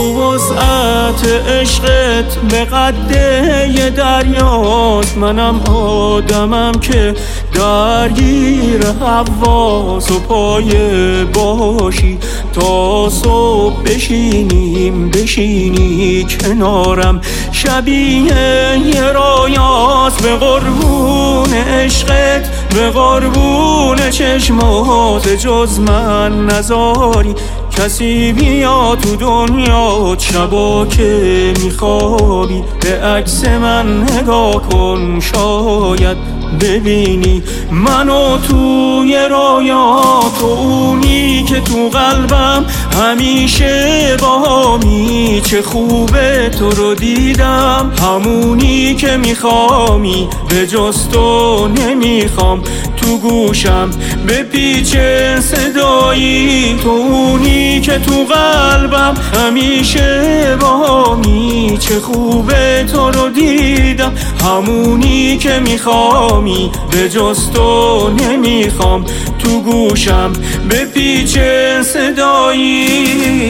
وسعت عشقت به قده دریاست. منم آدمم که درگیر حواس و پایه باشی تا صبح بشینی کنارم. شبیه یه رایاست به قربون عشقت، به قربون چشمات جز من نذاری کسی بیا تو دنیا شبا که میخوابی. به عکس من نگاه کن شاید ببینی منو توی رایات و اونی که تو قلبم همیشه باهامی. چه خوبه تو رو دیدم، همونی که میخوامی به جز تو نمیخوام. تو گوشم به پیچ صدایی تو اونی که تو قلبم همیشه باهامی. چه خوبه تو رو دیدم، همونی که میخوامی به جز تو نمیخوام. تو گوشم به پیچ صدایی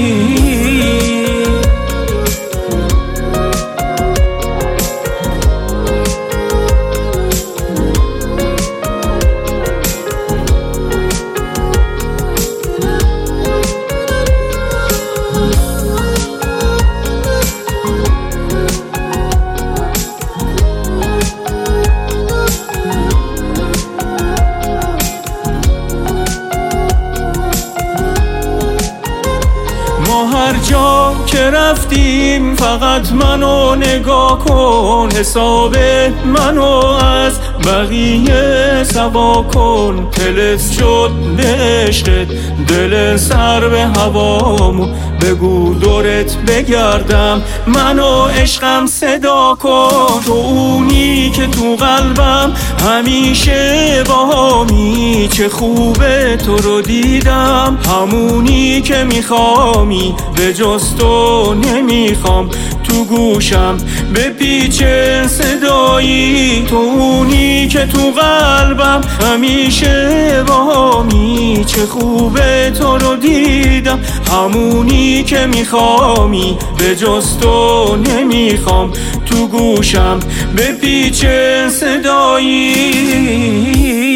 هر جا که رفتیم فقط منو نگاه کن، حساب منو از بقیه سوا کن. تلس شد به عشقت دل سر به هوامو، بگو دورت بگردم منو عشقم صدا کن. تو اونی که تو قلبم همیشه باهامی. چه خوبه تو رو دیدم، همونی که میخوامی به جز تو نمیخوام. تو گوشم به پیچ صدایی تو اونی که تو قلبم همیشه باهامی. چه خوبه تو رو دیدم، همونی که میخوامی به جز تو نمیخوام. تو گوشم به پیچ صدایی